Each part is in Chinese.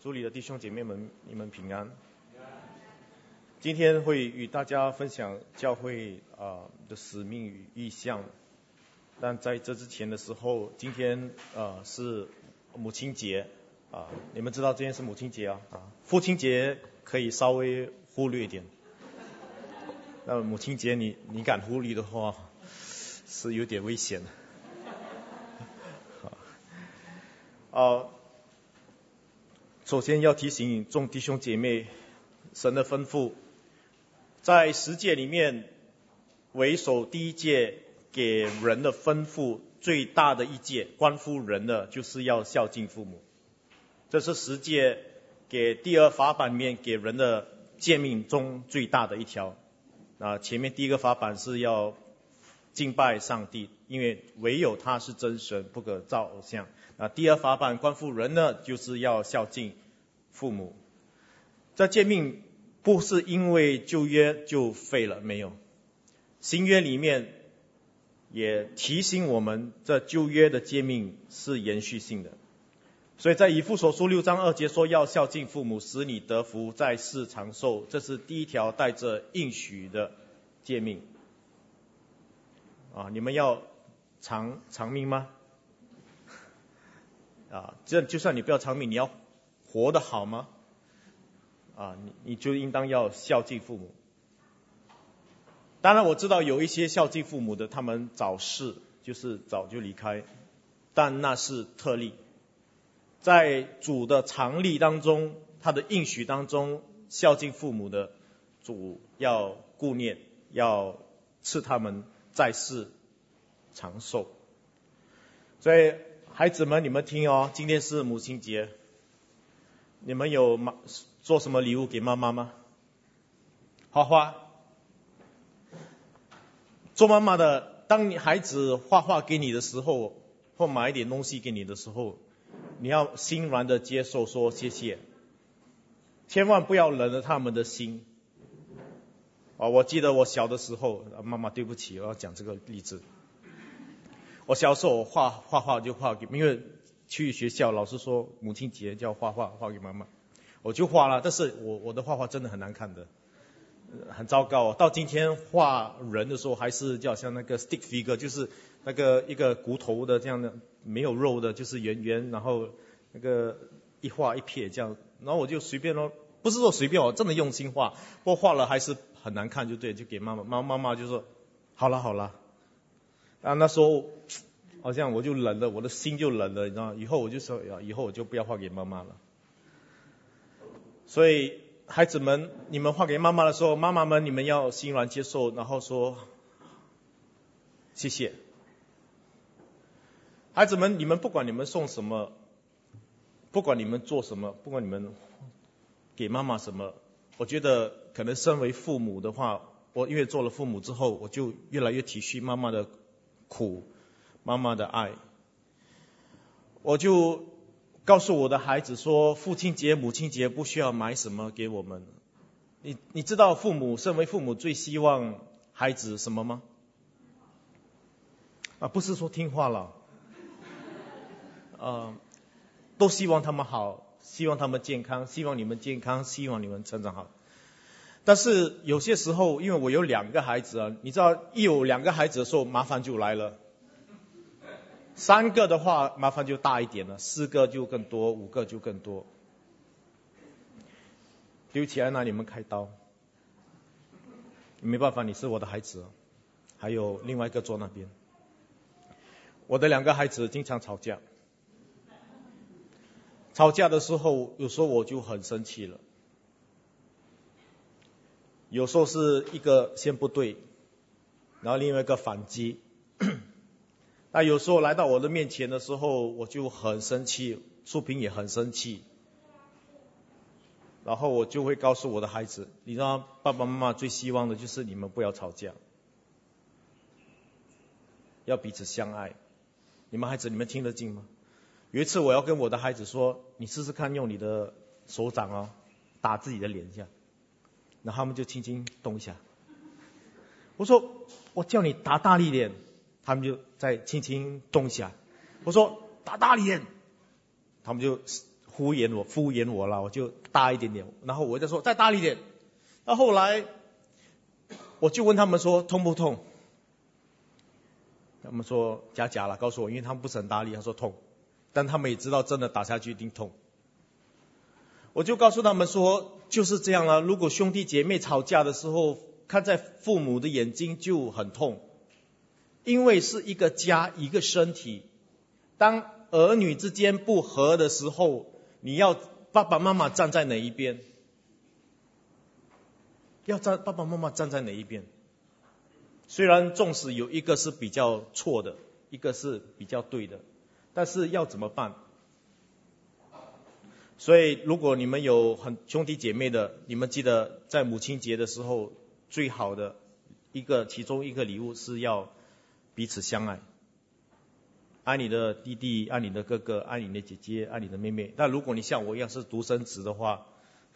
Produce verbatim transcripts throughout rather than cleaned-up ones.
主里的弟兄姐妹们，你们平安。今天会与大家分享教会啊、呃、的使命与意向，但在这之前的时候，今天呃是母亲节啊、呃，你们知道今天是母亲节啊啊，父亲节可以稍微忽略一点，那母亲节你你敢忽略的话，是有点危险的。啊，首先要提醒众弟兄姐妹，神的吩咐，在十诫里面，为首第一诫给人的吩咐最大的一诫，关乎人的就是要孝敬父母。这是十诫给第二法版里面给人的诫命中最大的一条。啊，前面第一个法版是要敬拜上帝，因为唯有他是真神，不可造偶像。啊，第二法版关乎人呢，就是要孝敬父母。这诫命不是因为旧约就废了，没有。新约里面也提醒我们，这旧约的诫命是延续性的。所以在以弗所书六章二节说要孝敬父母，使你得福，在世长寿，这是第一条带着应许的诫命。啊，你们要长长命吗？啊，这就算你不要长命，你要活得好吗？啊，你你就应当要孝敬父母。当然我知道有一些孝敬父母的，他们早逝，就是早就离开，但那是特例。在主的常例当中，他的应许当中，孝敬父母的主要顾念，要赐他们在世长寿。所以孩子们，你们听哦，今天是母亲节，你们有做什么礼物给妈妈吗？画画。做妈妈的，当你孩子画画给你的时候，或买一点东西给你的时候，你要欣然的接受，说谢谢，千万不要冷了他们的心。啊，我记得我小的时候，妈妈对不起，我要讲这个例子。我小时候我画画画就画给，因为去学校老师说母亲节叫画画，画给妈妈，我就画了。但是我我的画画真的很难看的，很糟糕。到今天画人的时候，还是就好像那个 stick figure， 就是那个一个骨头的这样的，没有肉的，就是圆圆，然后那个一画一撇这样。然后我就随便咯，不是说随便，我真的用心画，不过画了还是很难看，就对，就给妈妈，妈妈妈就说好了好了。啊，那时候好像我就冷了，我的心就冷了，你知道吗？以后我就说，以后我就不要画给妈妈了。所以孩子们，你们画给妈妈的时候，妈妈们你们要欣然接受，然后说谢谢。孩子们，你们不管你们送什么，不管你们做什么，不管你们给妈妈什么，我觉得可能身为父母的话，我因为做了父母之后，我就越来越体恤妈妈的苦，妈妈的爱。我就告诉我的孩子说，父亲节母亲节不需要买什么给我们。你你知道父母身为父母最希望孩子什么吗？啊，不是说听话了，呃，都希望他们好，希望他们健康，希望你们健康，希望你们成长好。但是有些时候，因为我有两个孩子啊，你知道一有两个孩子的时候，麻烦就来了。三个的话，麻烦就大一点了，四个就更多，五个就更多。对不起，安娜，你们开刀。没办法，你是我的孩子，还有另外一个坐那边。我的两个孩子经常吵架，吵架的时候，有时候我就很生气了。有时候是一个先不对，然后另外一个反击。那有时候来到我的面前的时候，我就很生气，淑萍也很生气。然后我就会告诉我的孩子，你知道爸爸妈妈最希望的就是你们不要吵架，要彼此相爱。你们孩子，你们听得进吗？有一次我要跟我的孩子说，你试试看用你的手掌哦，打自己的脸一下。然后他们就轻轻动一下。我说我叫你打大力点，他们就再轻轻动一下。我说打大力点，他们就敷衍我敷衍我了，我就大一点点，然后我就说再大一点。那后来我就问他们说痛不痛？他们说假假了，告诉我，因为他们不是很大力，他说痛，但他们也知道真的打下去一定痛。我就告诉他们说就是这样了，如果兄弟姐妹吵架的时候，看在父母的眼睛就很痛，因为是一个家一个身体，当儿女之间不和的时候，你要爸爸妈妈站在哪一边？要站爸爸妈妈站在哪一边？虽然纵使有一个是比较错的，一个是比较对的，但是要怎么办？所以如果你们有很兄弟姐妹的，你们记得在母亲节的时候，最好的一个其中一个礼物是要彼此相爱，爱你的弟弟，爱你的哥哥，爱你的姐姐，爱你的妹妹。但如果你像我一样是独生子的话，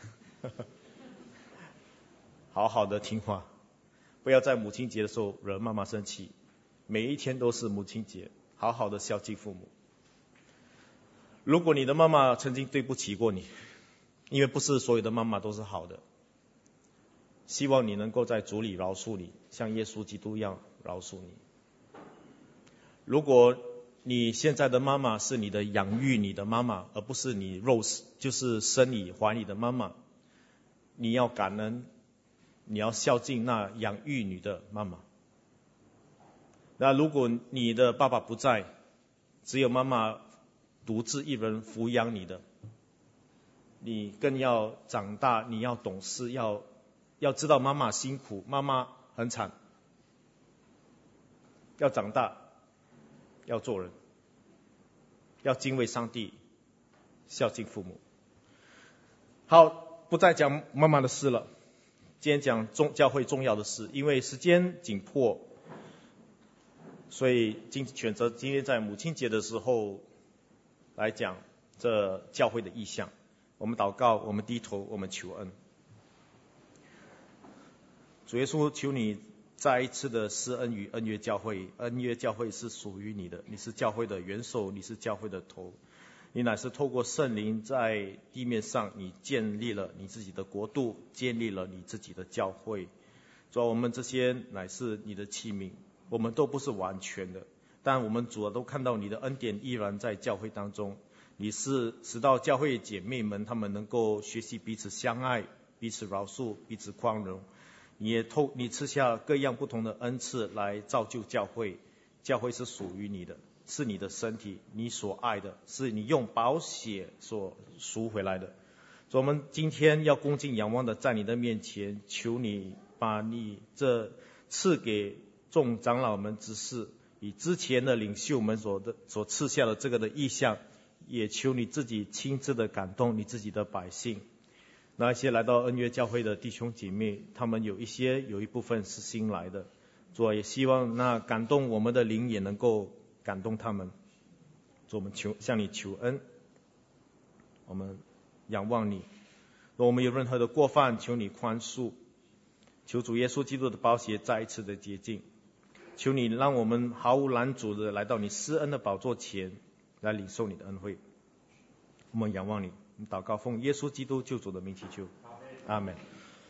好好的听话，不要在母亲节的时候惹妈妈生气。每一天都是母亲节，好好的孝敬父母。如果你的妈妈曾经对不起过你，因为不是所有的妈妈都是好的，希望你能够在主里饶恕你，像耶稣基督一样饶恕你。如果你现在的妈妈是你的养育你的妈妈，而不是你肉就是生你怀你的妈妈，你要感恩，你要孝敬那养育你的妈妈。那如果你的爸爸不在，只有妈妈独自一人抚养你的，你更要长大，你要懂事，要要知道妈妈辛苦，妈妈很惨，要长大，要做人，要敬畏上帝，孝敬父母。好，不再讲妈妈的事了，今天讲中教会重要的事，因为时间紧迫，所以今选择今天在母亲节的时候来讲这教会的意向。我们祷告，我们低头，我们求恩。主耶稣，求你再一次的施恩于恩约教会。恩约教会是属于你的，你是教会的元首，你是教会的头，你乃是透过圣灵在地面上，你建立了你自己的国度，建立了你自己的教会。主啊，我们这些乃是你的器皿，我们都不是完全的，但我们主啊都看到你的恩典依然在教会当中。你是使到教会姐妹们她们能够学习彼此相爱，彼此饶恕，彼此宽容。你也透你赐下各样不同的恩赐来造就教会。教会是属于你的，是你的身体，你所爱的，是你用宝血所赎回来的。所以我们今天要恭敬仰望的在你的面前，求你把你这赐给众长老们之事，以之前的领袖们所的所赐下的这个的意象，也求你自己亲自的感动你自己的百姓。那一些来到恩约教会的弟兄姐妹，他们有一些有一部分是新来的，主啊，也希望那感动我们的灵也能够感动他们。主，我们求向你求恩，我们仰望你。若我们有任何的过犯，求你宽恕，求主耶稣基督的宝血再一次的洁净，求你让我们毫无拦阻的来到你施恩的宝座前来领受你的恩惠。我们仰望你，我们祷告奉耶稣基督救主的名祈求，阿们。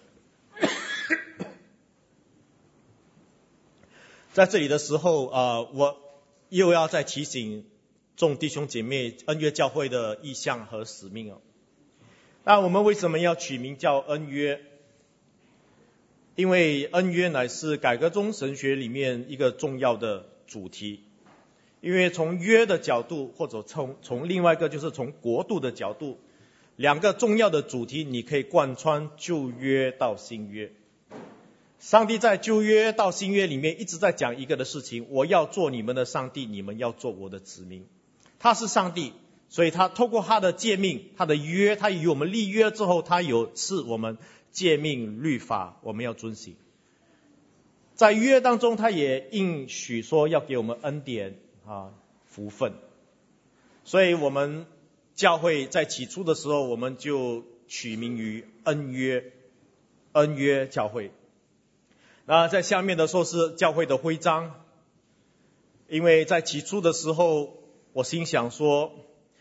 在这里的时候啊、呃，我又要再提醒众弟兄姐妹恩约教会的意向和使命哦。那我们为什么要取名叫恩约？因为恩约乃是改革宗神学里面一个重要的主题。因为从约的角度，或者从从另外一个就是从国度的角度，两个重要的主题你可以贯穿旧约到新约。上帝在旧约到新约里面一直在讲一个的事情，我要做你们的上帝，你们要做我的子民。他是上帝，所以他透过他的诫命，他的约，他与我们立约之后，他有赐我们诫命律法，我们要遵行。在约当中，他也应许说要给我们恩典啊，福分。所以我们教会在起初的时候，我们就取名于恩约，恩约教会。那在下面的时候是教会的徽章，因为在起初的时候，我心想说，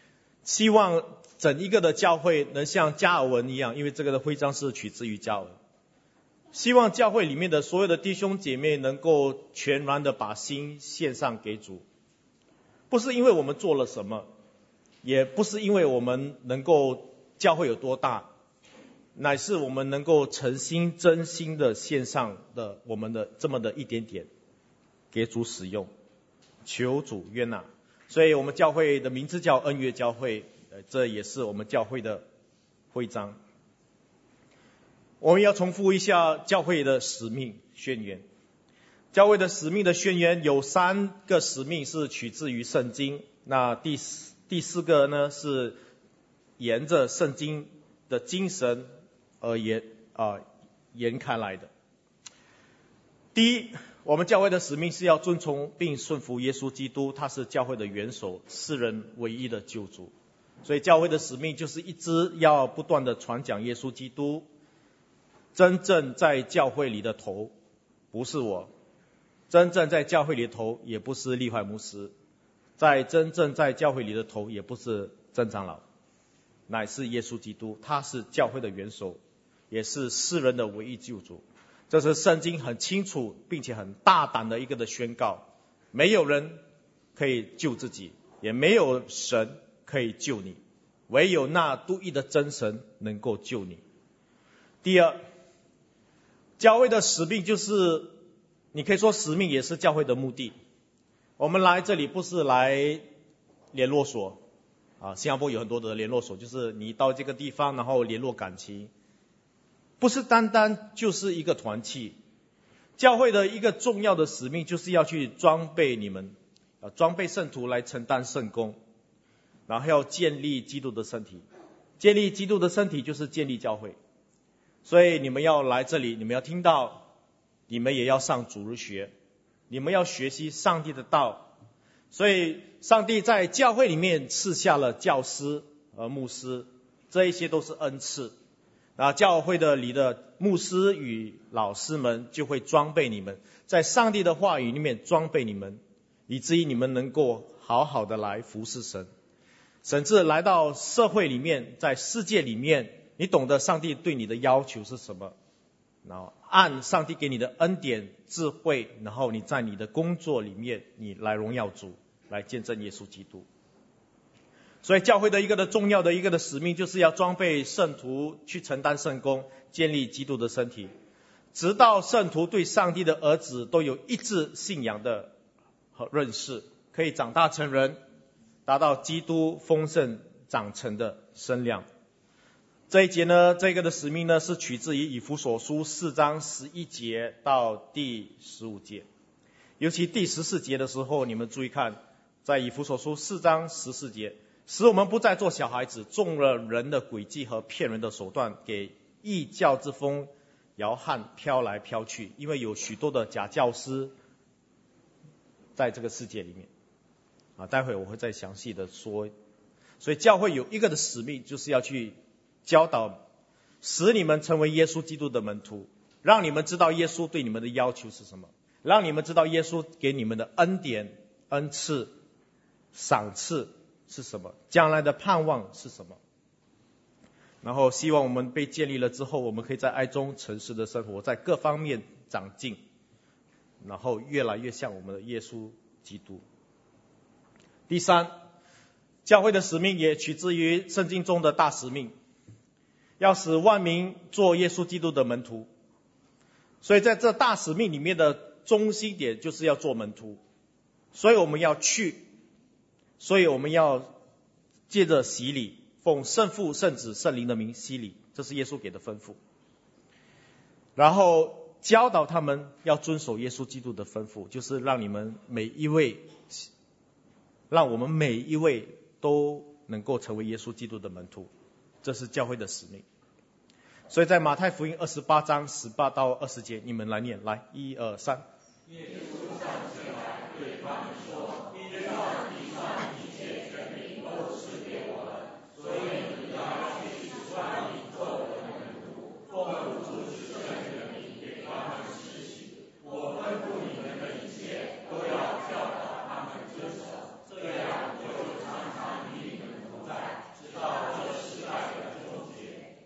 希望整一个的教会能像加尔文一样，因为这个的徽章是取自于加尔文。希望教会里面的所有的弟兄姐妹能够全然的把心献上给主，不是因为我们做了什么，也不是因为我们能够教会有多大，乃是我们能够诚心真心的献上的我们的这么的一点点给主使用，求主悦纳。所以我们教会的名字叫恩约教会，这也是我们教会的徽章。我们要重复一下教会的使命宣言。教会的使命的宣言有三个使命是取自于圣经，那第四第四个呢是沿着圣经的精神而言啊、呃、延开来的。第一，我们教会的使命是要遵从并顺服耶稣基督，他是教会的元首，世人唯一的救主。所以教会的使命就是一直要不断的传讲耶稣基督。真正在教会里的头不是我，真正在教会里的头也不是立怀牧师，在真正在教会里的头也不是曾长老，乃是耶稣基督，他是教会的元首，也是世人的唯一救主。这是圣经很清楚并且很大胆的一个的宣告，没有人可以救自己，也没有神可以救你，唯有那独一的真神能够救你。第二，教会的使命就是，你可以说使命也是教会的目的。我们来这里不是来联络所啊，新加坡有很多的联络所，就是你到这个地方然后联络感情，不是单单就是一个团契。教会的一个重要的使命就是要去装备你们，啊，装备圣徒来承担圣工，然后要建立基督的身体。建立基督的身体就是建立教会。所以你们要来这里，你们要听到，你们也要上主日学，你们要学习上帝的道。所以上帝在教会里面赐下了教师和牧师，这一些都是恩赐。啊，教会的里的牧师与老师们就会装备你们，在上帝的话语里面装备你们，以至于你们能够好好的来服侍神，甚至来到社会里面，在世界里面，你懂得上帝对你的要求是什么，然后按上帝给你的恩典智慧，然后你在你的工作里面你来荣耀主，来见证耶稣基督。所以教会的一个的重要的一个的使命就是要装备圣徒去承担圣工，建立基督的身体，直到圣徒对上帝的儿子都有一致信仰的认识，可以长大成人，达到基督丰盛长成的身量。这一节呢，这个的使命呢是取自于以弗所书四章十一节到第十五节，尤其第十四节的时候，你们注意看，在以弗所书四章十四节，使我们不再做小孩子，中了人的诡计和骗人的手段，给异教之风摇撼飘来飘去，因为有许多的假教师在这个世界里面啊，待会我会再详细的说。所以教会有一个的使命，就是要去教导，使你们成为耶稣基督的门徒，让你们知道耶稣对你们的要求是什么，让你们知道耶稣给你们的恩典、恩赐、赏赐是什么，将来的盼望是什么。然后希望我们被建立了之后，我们可以在爱中诚实的生活，在各方面长进，然后越来越像我们的耶稣基督。第三，教会的使命也取自于圣经中的大使命，要使万民做耶稣基督的门徒。所以在这大使命里面的中心点就是要做门徒，所以我们要去，所以我们要借着洗礼，奉圣父圣子圣灵的名洗礼，这是耶稣给的吩咐，然后教导他们要遵守耶稣基督的吩咐，就是让你们每一位让我们每一位都能够成为耶稣基督的门徒，这是教会的使命。所以在马太福音二十八章十八到二十节，你们来念，来，一二三。耶稣上前来对他们说，天上地上一切权柄都赐给我了，所以你要去使万民做我的门徒，奉父子圣灵的名给他们施洗。我吩咐你们的一切都要教导他们遵守，这样我就常常与你们同在，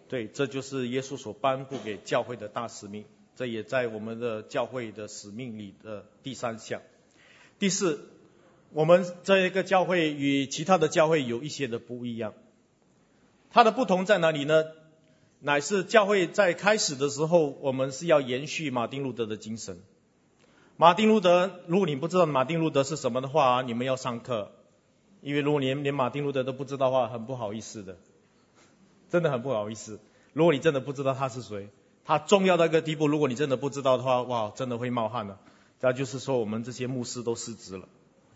对，这就是耶稣所颁布给教会的大使命，这也在我们的教会的使命里的第三项。第四，我们这一个教会与其他的教会有一些的不一样，它的不同在哪里呢？乃是教会在开始的时候，我们是要延续马丁路德的精神。马丁路德，如果你不知道马丁路德是什么的话，你们要上课，因为如果连连马丁路德都不知道的话，很不好意思的，真的很不好意思。如果你真的不知道他是谁，他重要到一个地步，如果你真的不知道的话，哇，真的会冒汗了。那就是说我们这些牧师都失职了。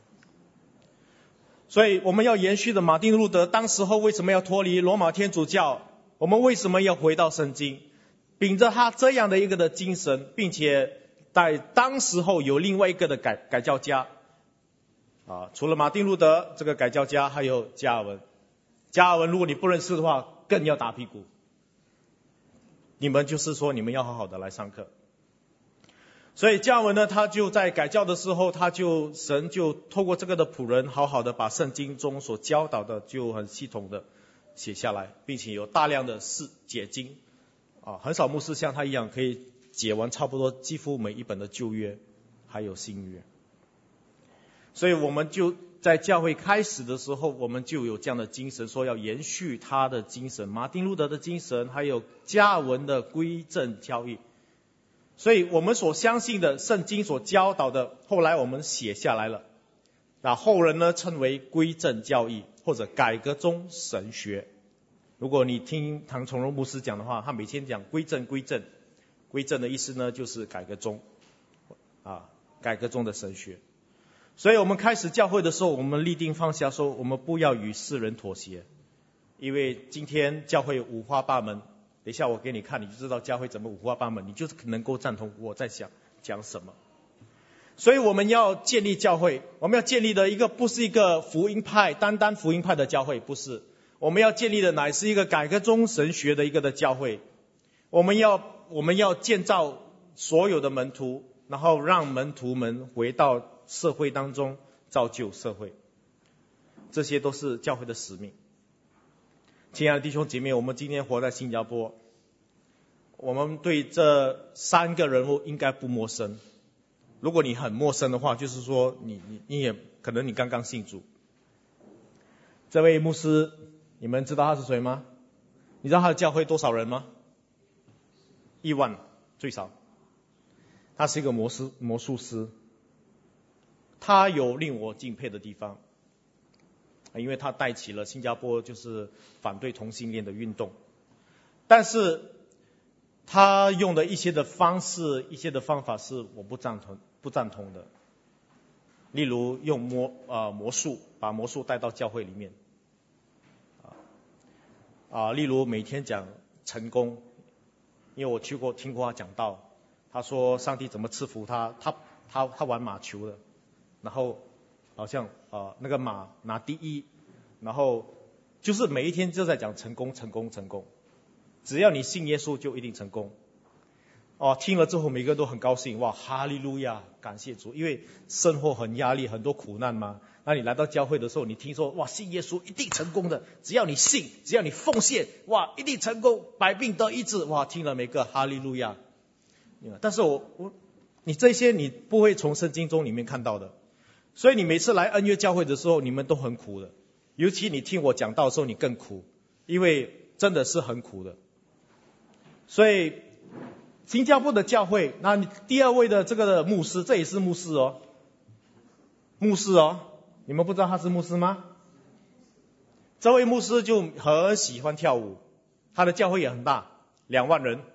所以我们要延续的马丁路德当时候为什么要脱离罗马天主教，我们为什么要回到圣经，秉着他这样的一个的精神，并且在当时候有另外一个的改改教家啊，除了马丁路德这个改教家，还有加尔文。加尔文如果你不认识的话，更要打屁股。你们就是说你们要好好的来上课。所以加尔文呢，他就在改教的时候，他就神就透过这个的仆人，好好的把圣经中所教导的就很系统的写下来，并且有大量的释解经啊，很少牧师像他一样可以解完差不多几乎每一本的旧约还有新约。所以我们就在教会开始的时候，我们就有这样的精神，说要延续他的精神，马丁路德的精神，还有加尔文的归正教义。所以我们所相信的圣经所教导的，后来我们写下来了，那后人呢称为归正教义或者改革宗神学。如果你听唐崇荣牧师讲的话，他每天讲归正归正，归正的意思呢就是改革宗啊，改革宗的神学。所以我们开始教会的时候，我们立定方向说，我们不要与世人妥协，因为今天教会五花八门，等一下我给你看，你就知道教会怎么五花八门，你就能够赞同我在想讲什么。所以我们要建立教会，我们要建立的一个不是一个福音派，单单福音派的教会，不是，我们要建立的乃是一个改革宗神学的一个的教会。我们要我们要建造所有的门徒，然后让门徒们回到社会当中造就社会，这些都是教会的使命。亲爱的弟兄姐妹，我们今天活在新加坡，我们对这三个人物应该不陌生。如果你很陌生的话，就是说你你你也可能你刚刚信主。这位牧师，你们知道他是谁吗？你知道他的教会多少人吗？一万最少。他是一个魔师魔术师。他有令我敬佩的地方，因为他带起了新加坡就是反对同性恋的运动，但是他用的一些的方式、一些的方法是我不赞同、不赞同的。例如用魔啊、呃、魔术，把魔术带到教会里面，啊啊，例如每天讲成功，因为我去过听过他讲道，他说上帝怎么赐福他，他他他玩马球的。然后好像呃那个马拿第一，然后就是每一天就在讲成功成功成功，只要你信耶稣就一定成功。哦，听了之后每个人都很高兴，哇，哈利路亚，感谢主，因为生活很压力，很多苦难嘛。那你来到教会的时候，你听说哇信耶稣一定成功的，只要你信，只要你奉献，哇一定成功，百病得医治，哇听了每个哈利路亚。但是我我你这些你不会从圣经中里面看到的。所以你每次来恩约教会的时候，你们都很苦的，尤其你听我讲道的时候，你更苦，因为真的是很苦的。所以新加坡的教会，那第二位的这个的牧师，这也是牧师哦，牧师哦，你们不知道他是牧师吗？这位牧师就很喜欢跳舞，他的教会也很大，两万人。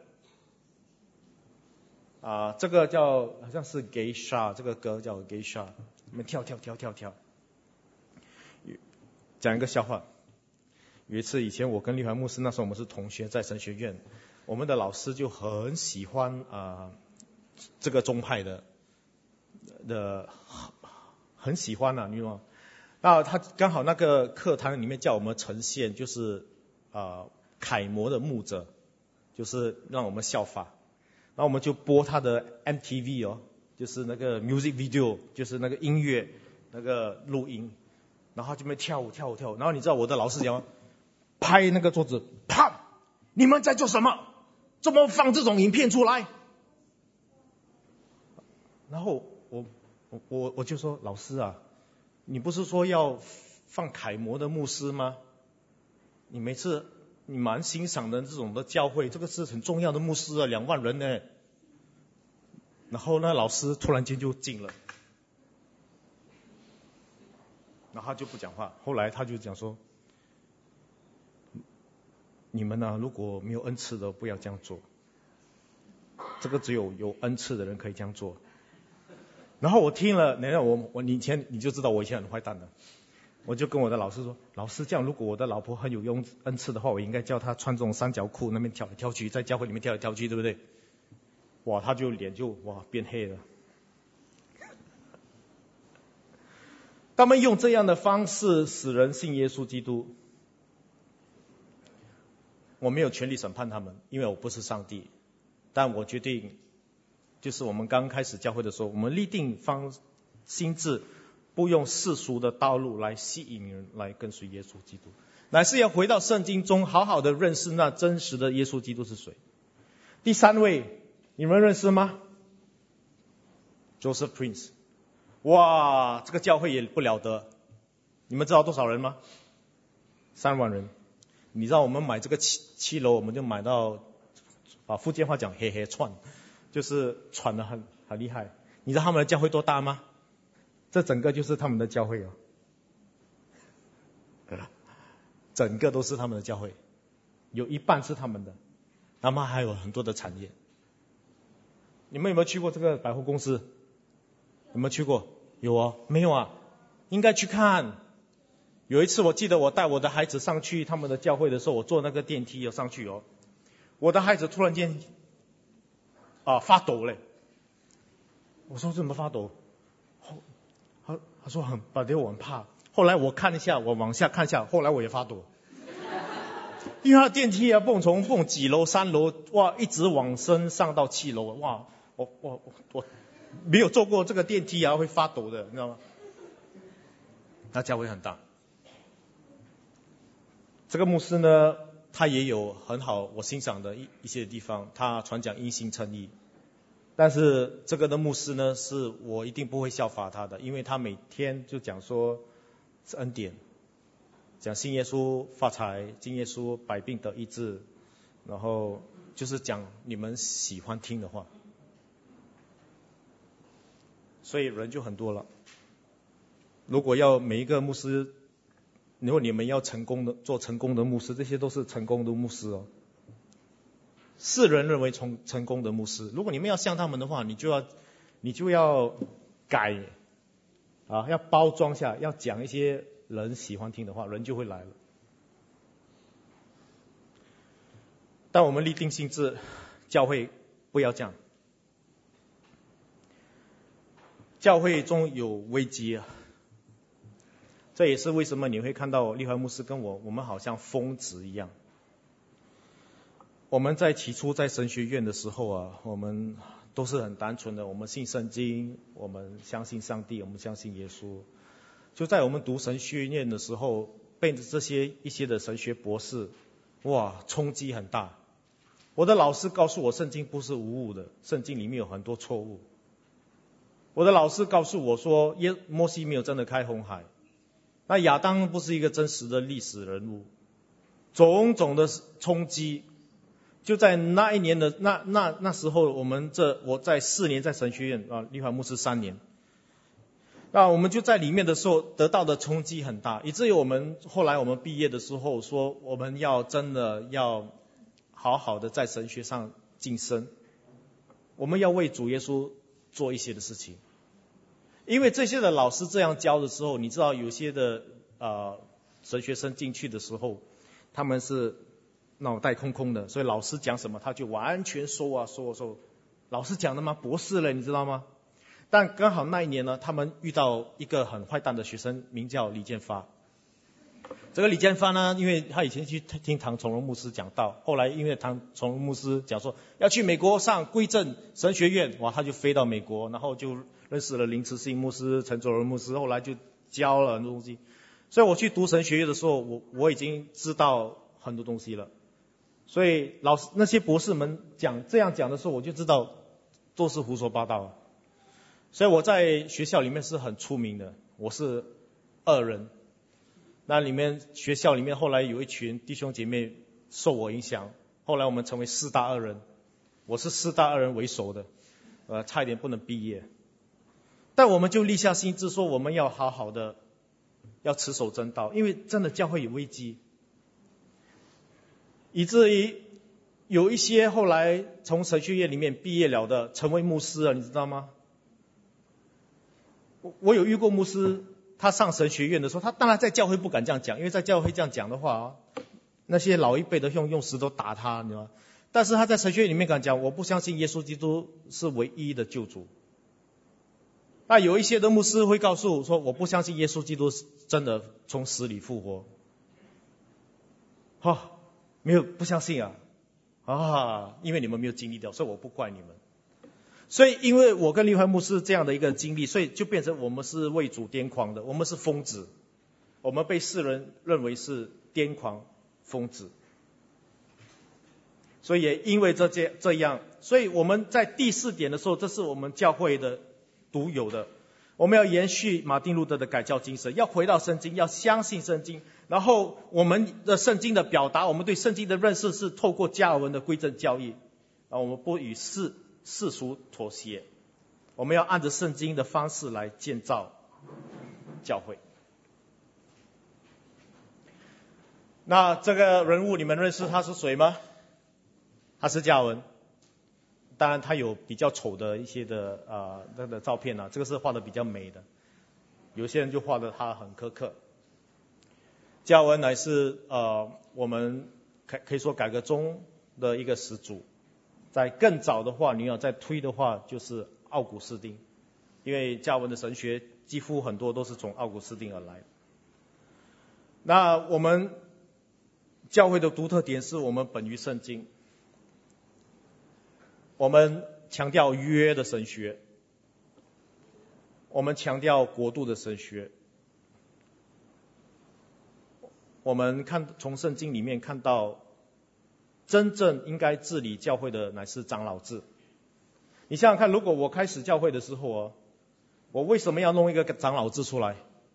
啊，这个叫好像是 Geisha， 这个歌叫 Geisha。你们跳跳跳跳跳。讲一个笑话，有一次以前我跟立怀牧师，那时候我们是同学，在神学院，我们的老师就很喜欢啊、呃、这个宗派的的很喜欢啊，你知道吗？那他刚好那个课堂里面叫我们呈现，就是啊、呃、楷模的牧者，就是让我们效法，然后我们就播他的 M T V 哦。就是那个 music video， 就是那个音乐那个录音，然后就在那边跳舞跳舞跳舞，然后你知道我的老师讲，拍那个桌子，啪， 你们在做什么？怎么放这种影片出来？然后我我我我就说，老师啊，你不是说要放楷模的牧师吗？你每次你蛮欣赏的这种的教会，这个是很重要的牧师啊，两万人呢。然后呢，老师突然间就静了，然后他就不讲话。后来他就讲说，你们呢、啊，如果没有恩赐的，不要这样做。这个只有有恩赐的人可以这样做。然后我听了，你看我我你以前你就知道我以前很坏蛋的，我就跟我的老师说，老师这样，如果我的老婆很有用恩赐的话，我应该叫她穿这种三角裤，那边跳来跳去，在教会里面跳来跳去，对不对？哇，他就脸就哇变黑了。他们用这样的方式使人信耶稣基督，我没有权利审判他们，因为我不是上帝。但我决定，就是我们刚开始教会的时候，我们立定方心志，不用世俗的道路来吸引人来跟随耶稣基督，乃是要回到圣经中，好好的认识那真实的耶稣基督是谁。第三位，你们认识吗？ Joseph Prince。哇，这个教会也不了得。你们知道多少人吗？三万人。你知道我们买这个七七楼，我们就买到啊，福建话讲黑黑串，就是喘得很很厉害。你知道他们的教会多大吗？这整个就是他们的教会哦，整个都是他们的教会，有一半是他们的，他们还有很多的产业。你们有没有去过这个百货公司？有没有去过？有哦，没有啊？应该去看。有一次我记得我带我的孩子上去他们的教会的时候，我坐那个电梯要上去哦，我的孩子突然间啊发抖嘞。我说怎么发抖？他他说很，反正我很怕。后来我看一下，我往下看一下，后来我也发抖，因为他电梯啊蹦从蹦几楼三楼哇，一直往升上到七楼哇，我我我没有坐过这个电梯啊会发抖的，你知道吗？他教会很大。这个牧师呢，他也有很好我欣赏的一一些地方，他传讲因信称义。但是这个的牧师呢，是我一定不会效法他的，因为他每天就讲说是恩典，讲信耶稣发财，信耶稣百病得医治，然后就是讲你们喜欢听的话，所以人就很多了。如果要每一个牧师，如果你们要成功的做成功的牧师，这些都是成功的牧师哦。世人认为成成功的牧师，如果你们要像他们的话，你就要你就要改啊，要包装下，要讲一些人喜欢听的话，人就会来了。但我们立定心志，教会不要这样。教会中有危机啊，这也是为什么你会看到立怀牧师跟我，我们好像疯子一样。我们在起初在神学院的时候啊，我们都是很单纯的，我们信圣经，我们相信上帝，我们相信耶稣。就在我们读神学院的时候，被这些一些的神学博士，哇，冲击很大。我的老师告诉我，圣经不是无误的，圣经里面有很多错误。我的老师告诉我说，耶摩西没有真的开红海，那亚当不是一个真实的历史人物，种种的冲击。就在那一年的那那那时候，我们这我在四年在神学院啊，立怀牧师三年，那我们就在里面的时候得到的冲击很大，以至于我们后来我们毕业的时候说，我们要真的要好好的在神学上晋升，我们要为主耶稣做一些的事情。因为这些的老师这样教的时候，你知道有些的呃神学生进去的时候，他们是脑袋空空的，所以老师讲什么他就完全说啊说啊说。老师讲的吗？博士了，你知道吗？但刚好那一年呢，他们遇到一个很坏蛋的学生，名叫李建发。这个李建发呢，因为他以前去听唐崇荣牧师讲道，后来因为唐崇荣牧师讲说要去美国上归正神学院，哇，他就飞到美国，然后就认识了林慈信牧师、陈卓仁牧师，后来就教了很多东西。所以我去读神学院的时候，我我已经知道很多东西了。 所以老师那些博士们讲这样讲的时候，我就知道都是胡说八道。所以我在学校里面是很出名的，我是二人。那里面学校里面后来有一群弟兄姐妹受我影响，后来我们成为四大二人，我是四大二人为首的，呃，差一点不能毕业。但我们就立下心志说，我们要好好的，要持守真道，因为真的教会有危机，以至于有一些后来从神学院里面毕业了的，成为牧师了，你知道吗？我我有遇过牧师，他上神学院的时候，他当然在教会不敢这样讲，因为在教会这样讲的话，那些老一辈的用用石头打他，你知道吗？但是他在神学院里面敢讲，我不相信耶稣基督是唯一的救主。那有一些的牧师会告诉我说，我不相信耶稣基督是真的从死里复活。哈、哦，没有不相信啊，啊，因为你们没有经历掉，所以我不怪你们。所以因为我跟立怀牧师这样的一个经历，所以就变成我们是为主癫狂的，我们是疯子，我们被世人认为是癫狂疯子。所以也因为这这这样，所以我们在第四点的时候，这是我们教会的独有的，我们要延续马丁路德的改教精神，要回到圣经，要相信圣经，然后我们的圣经的表达，我们对圣经的认识是透过加尔文的归正教义，啊，我们不与世世俗妥协，我们要按着圣经的方式来建造教会。那这个人物你们认识他是谁吗？他是加尔文。当然他有比较丑的一些的呃那个照片啊，这个是画的比较美的，有些人就画的他很苛刻。加尔文乃是呃我们可可以说改革中的一个始祖，在更早的话，你要再推的话，就是奥古斯丁，因为加尔文的神学几乎很多都是从奥古斯丁而来。那我们教会的独特点是我们本于圣经。我们强调约的神学，我们强调国度的神学，我们看从圣经里面看到，真正应该治理教会的乃是长老制。你想想看，如果我开始教会的时候啊，我为什么要弄一个长老制出来？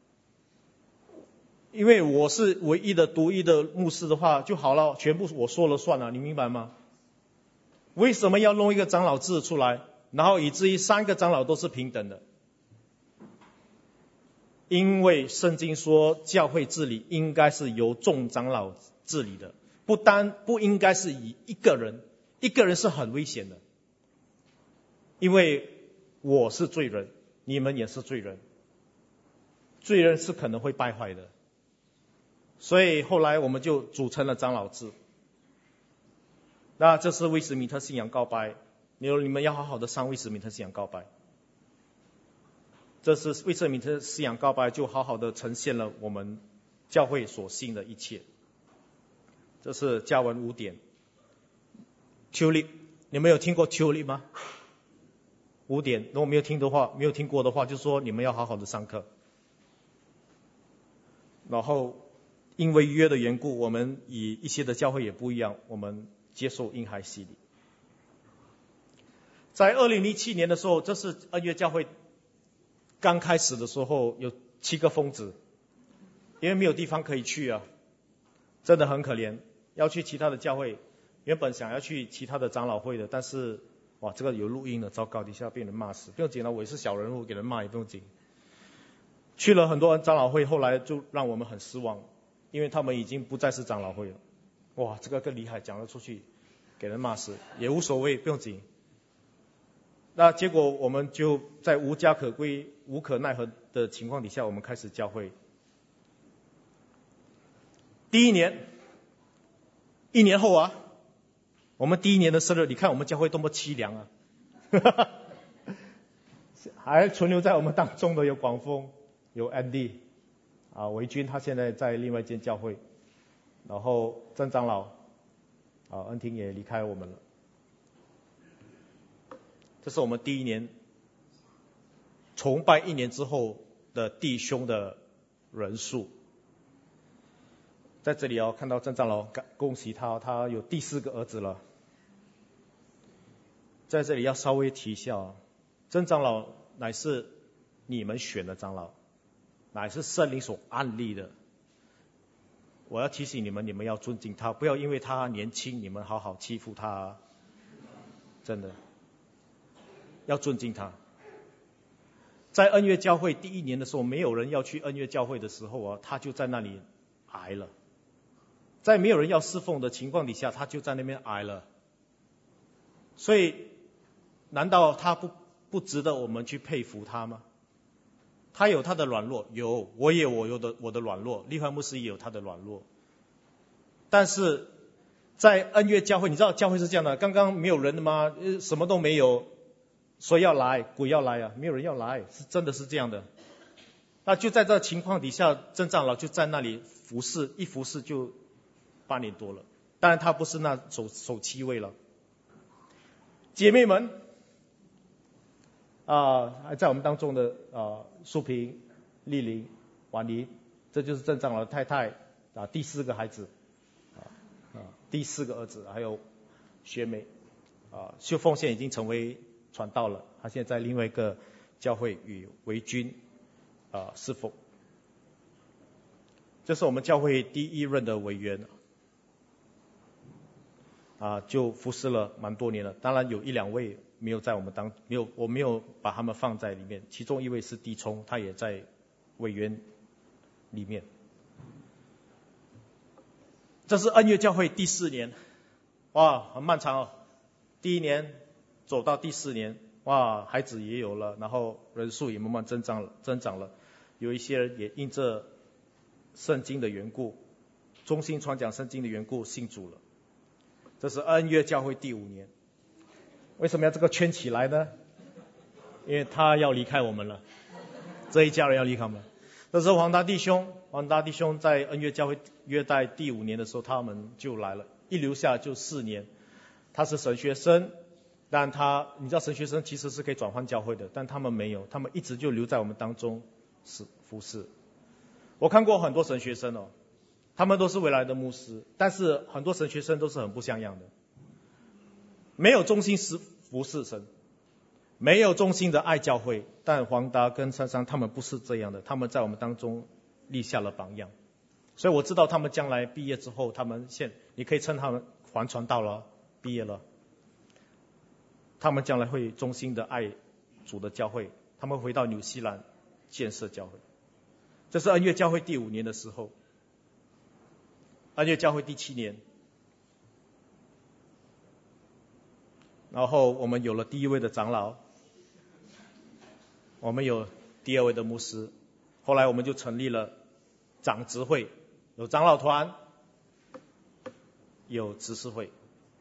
因为我是唯一的独一的牧师的话就好了，全部我说了算了，你明白吗？为什么要弄一个长老制出来，然后以至于三个长老都是平等的？因为圣经说教会治理应该是由众长老治理的，不单不应该是以一个人，一个人是很危险的。因为我是罪人，你们也是罪人，罪人是可能会败坏的，所以后来我们就组成了长老制。那这是威斯敏特信仰告白，你你们要好好的上威斯敏特信仰告白。这是威斯敏特信仰告白，就好好的呈现了我们教会所信的一切。这是加文五点。tulip， 你们有听过 tulip 吗？五点，如果没有听的话，没有听过的话，就说你们要好好的上课。然后因为约的缘故，我们与一些的教会也不一样，我们接受婴孩洗礼。在二零零七年的时候，这是恩约教会刚开始的时候，有七个疯子，因为没有地方可以去啊，真的很可怜，要去其他的教会，原本想要去其他的长老会的，但是哇，这个有录音了，糟糕，底下被人骂死，不用紧了，我也是小人物，给人骂也不用紧。去了很多长老会，后来就让我们很失望，因为他们已经不再是长老会了。哇，这个更厉害，讲了出去，给人骂死也无所谓，不用紧。那结果我们就在无家可归、无可奈何的情况底下，我们开始教会。第一年，一年后啊，我们第一年的生日，你看我们教会多么凄凉啊！还存留在我们当中的有广丰，有 Andy 啊，维军他现在在另外一间教会，然后郑长老啊，恩婷也离开我们了。这是我们第一年崇拜一年之后的弟兄的人数。 在这里哦，看到郑长老，恭喜他，他有第四个儿子了。在这里要稍微提一下，郑长老乃是你们选的长老，乃是圣灵所安立的。我要提醒你们，你们要尊敬他，不要因为他年轻，你们好好欺负他。真的，要尊敬他。在恩约教会第一年的时候，没有人要去恩约教会的时候啊，他就在那里挨了。在没有人要侍奉的情况底下，他就在那边挨了。所以，难道他不不值得我们去佩服他吗？他有他的软弱，有，我也有我有的我的软弱，利怀牧师也有他的软弱。但是在恩约教会，你知道教会是这样的，刚刚没有人的吗？什么都没有，谁要来？鬼要来啊，没有人要来，是真的是这样的。那就在这情况底下，郑长老就在那里服侍，一服侍就八年多了。当然他不是那首首七位了。姐妹们，啊，还在我们当中的啊，淑萍、丽玲、婉妮，这就是郑长老的太太啊，第四个孩子，啊啊，第四个儿子，还有学妹，啊，秀凤现在已经成为传道了，她现在在另外一个教会与维军啊侍奉。这是我们教会第一任的委员，啊，就服侍了蛮多年了。当然有一两位没有在我们当没有，我没有把他们放在里面。其中一位是弟聪，他也在委员里面。这是恩约教会第四年，哇，很漫长哦。第一年走到第四年，哇，孩子也有了，然后人数也慢慢增长了，增长了。有一些人也因着圣经的缘故，忠心传讲圣经的缘故信主了。这是恩约教会第五年。为什么要这个圈起来呢？因为他要离开我们了，这一家人要离开我们。这是黄大弟兄，黄大弟兄在恩约教会约在第五年的时候，他们就来了，一留下就四年。他是神学生，但他你知道神学生其实是可以转换教会的，但他们没有，他们一直就留在我们当中是服侍。我看过很多神学生哦，他们都是未来的牧师，但是很多神学生都是很不像样的，没有忠心服侍神，没有忠心的爱教会。但黄达跟珊珊他们不是这样的，他们在我们当中立下了榜样。所以我知道他们将来毕业之后，他们现你可以称他们还传道了，毕业了，他们将来会忠心的爱主的教会，他们回到纽西兰建设教会。这是恩约教会第五年的时候。恩约教会第七年，然后我们有了第一位的长老，我们有第二位的牧师，后来我们就成立了长执会，有长老团，有执事会。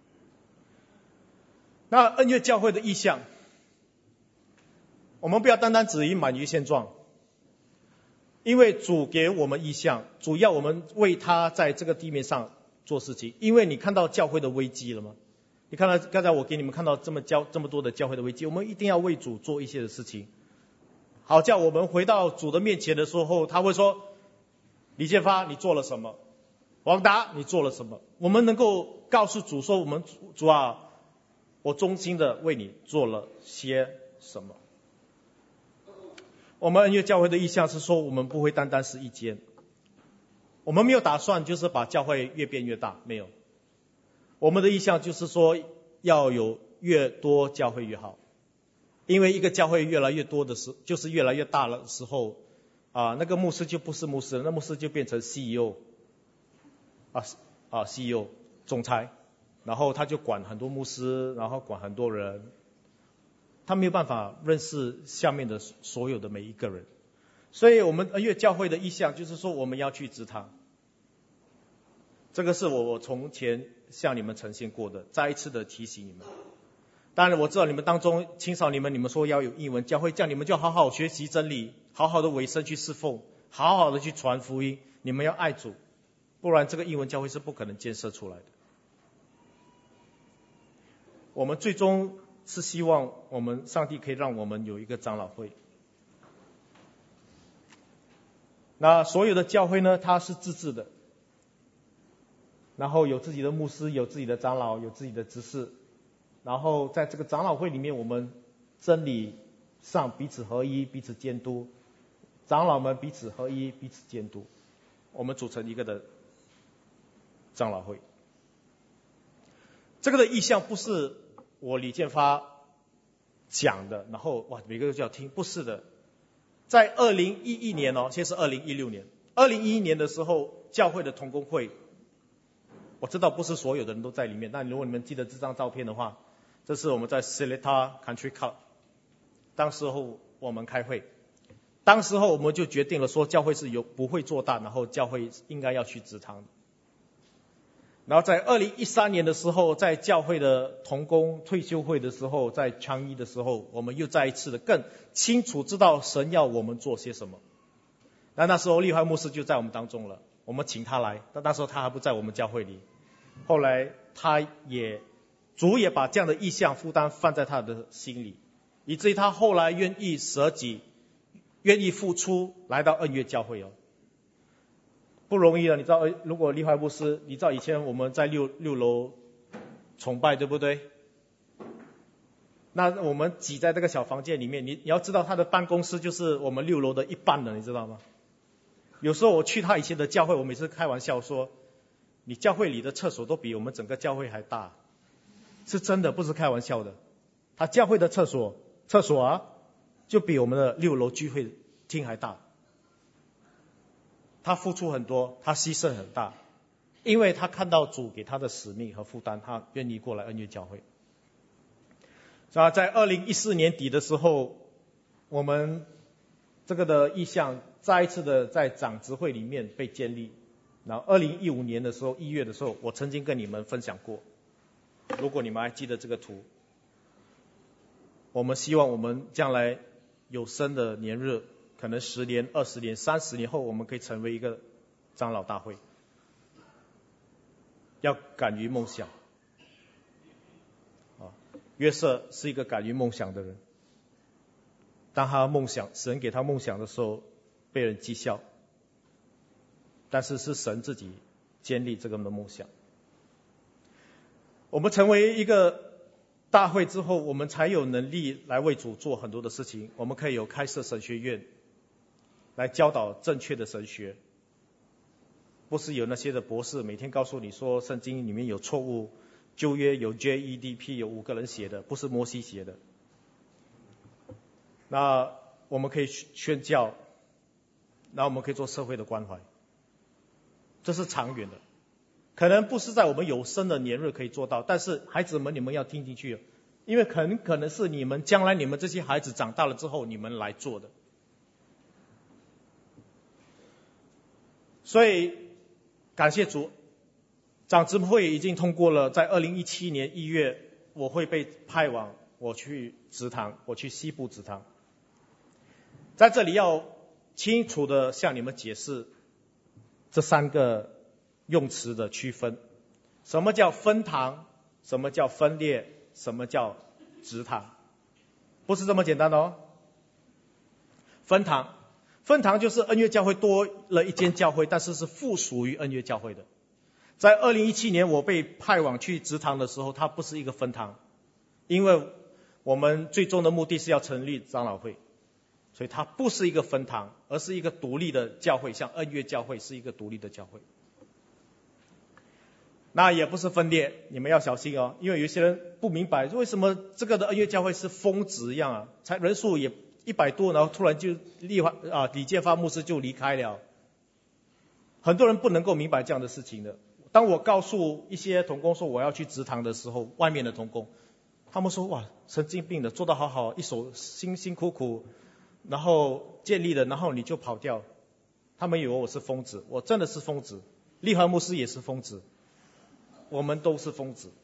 那恩约教会的意向，我们不要单单只以满于现状，因为主给我们意向，主要我们为他在这个地面上做事情。因为你看到教会的危机了吗？你看到刚才我给你们看到这么教这么多的教会的危机，我们一定要为主做一些的事情，好叫我们回到主的面前的时候，他会说：李建发，你做了什么？王达，你做了什么？我们能够告诉主说：我们主啊，我忠心的为你做了些什么。我们恩约教会的意向是说，我们不会单单是一间，我们没有打算就是把教会越变越大，没有。我们的意向就是说，要有越多教会越好，因为一个教会越来越多的时候，就是越来越大的时候，啊，那个牧师就不是牧师了，那牧师就变成 C E O， 啊啊 C E O 总裁，然后他就管很多牧师，然后管很多人。他没有办法认识下面的所有的每一个人，所以我们恩约教会的意向就是说，我们要去治他。这个是我我从前向你们呈现过的，再一次的提醒你们。当然我知道你们当中青少年们，你们说要有英文教会，这样你们就好好学习真理，好好的委身去侍奉，好好的去传福音，你们要爱主，不然这个英文教会是不可能建设出来的。我们最终是希望我们上帝可以让我们有一个长老会。那所有的教会呢，它是自治的， 然后有自己的牧师，有自己的长老，有自己的执事，然后在这个长老会里面，我们真理上彼此合一，彼此监督，长老们彼此合一，彼此监督，我们组成一个的长老会。这个的意向不是我李建发讲的，然后哇每个人就要听，不是的。在二零一一年哦，现在是二零一六年，二零一一年的时候，教会的同工会，我知道不是所有的人都在里面，但如果你们记得这张照片的话，这是我们在 Seletar Country Club， 当时候我们开会，当时候我们就决定了说，教会是有不会做大，然后教会应该要去职堂的。然后在二零一三年的时候，在教会的同工退休会的时候，在倡议的时候，我们又再一次的更清楚知道神要我们做些什么。那那时候立怀牧师就在我们当中了，我们请他来，但那时候他还不在我们教会里。后来他也主也把这样的意向负担放在他的心里，以至于他后来愿意舍己，愿意付出，来到恩约教会哦。不容易了，你知道，如果立怀牧师，你知道以前我们在六六楼崇拜，对不对？那我们挤在这个小房间里面，你你要知道他的办公室就是我们六楼的一半了，你知道吗？有时候我去他以前的教会，我每次开玩笑说，你教会里的厕所都比我们整个教会还大，是真的，不是开玩笑的。他教会的厕所，厕所啊，就比我们的六楼聚会厅还大。他付出很多，他牺牲很大，因为他看到主给他的使命和负担，他愿意过来恩约教会。那在二零一四年底的时候，我们这个的意向再一次的在长执会里面被建立。然后二零一五年的时候，一月的时候，我曾经跟你们分享过，如果你们还记得这个图，我们希望我们将来有生的年日，可能十年、二十年、三十年后，我们可以成为一个长老大会。要敢于梦想。啊，约瑟是一个敢于梦想的人。当他梦想，神给他梦想的时候，被人讥笑。但是是神自己建立这个的梦想。我们成为一个大会之后，我们才有能力来为主做很多的事情。我们可以有开设神学院，来教导正确的神学，不是有那些的博士每天告诉你说圣经里面有错误，旧约有 J E D P 有五个人写的，不是摩西写的。那我们可以宣教，那我们可以做社会的关怀，这是长远的，可能不是在我们有生的年日可以做到，但是孩子们你们要听进去，因为很可能是你们将来你们这些孩子长大了之后你们来做的。所以感谢主，长执会已经通过了，在二零一七年一月我会被派往我去职堂，我去西部职堂。在这里要清楚的向你们解释这三个用词的区分，什么叫分堂，什么叫分裂，什么叫职堂，不是这么简单的哦。分堂分堂就是恩约教会多了一间教会，但是是附属于恩约教会的。在二零一七年我被派往去职堂的时候，它不是一个分堂，因为我们最终的目的是要成立长老会，所以它不是一个分堂，而是一个独立的教会，像恩约教会是一个独立的教会。那也不是分裂，你们要小心哦，因为有些人不明白为什么这个的恩约教会是疯子一样啊，才人数也一百多，然后突然就立啊李建发牧师就离开了。很多人不能够明白这样的事情的。当我告诉一些同工说我要去职堂的时候，外面的同工他们说哇神经病的，做得好好，一手辛辛苦苦然后建立了，然后你就跑掉，他们以为我是疯子。我真的是疯子，立怀牧师也是疯子，我们都是疯子。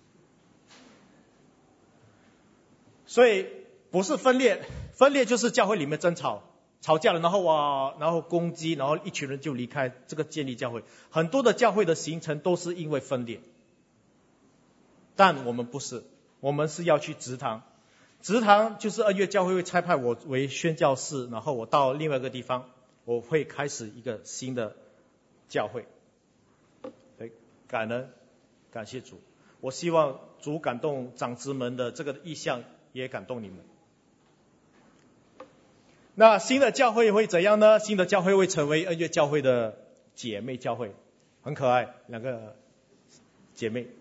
所以不是分裂，分裂就是教会里面争吵，吵架了，然后哇，然后攻击，然后一群人就离开这个建立教会。很多的教会的形成都是因为分裂，但我们不是，我们是要去职堂。职堂就是恩约教会会差派我为宣教士，然后我到另外一个地方，我会开始一个新的教会。 感恩，感谢主。我希望主感动长子们的这个意向，也感动你们。那新的教会会怎样呢？新的教会会成为恩约教会的姐妹教会，很可爱，两个姐妹。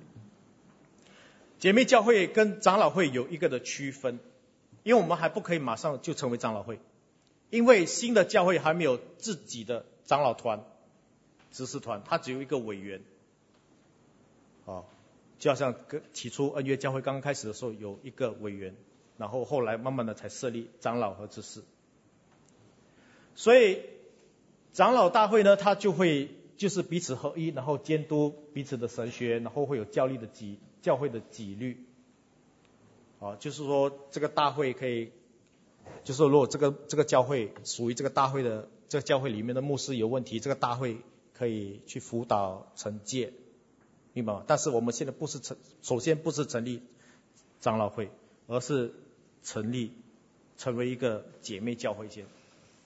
姐妹教会跟长老会有一个的区分，因为我们还不可以马上就成为长老会，因为新的教会还没有自己的长老团、执事团，它只有一个委员。哦，就好像起初恩约教会刚刚开始的时候有一个委员，然后后来慢慢的才设立长老和执事。所以长老大会呢，它就会就是彼此合一，然后监督彼此的神学，然后会有教律的纪教会的纪律。啊，就是说这个大会可以，就是说如果这个这个教会属于这个大会的这个教会里面的牧师有问题，这个大会可以去辅导惩戒，明白吗？但是我们现在不是成，首先不是成立长老会，而是成立成为一个姐妹教会先。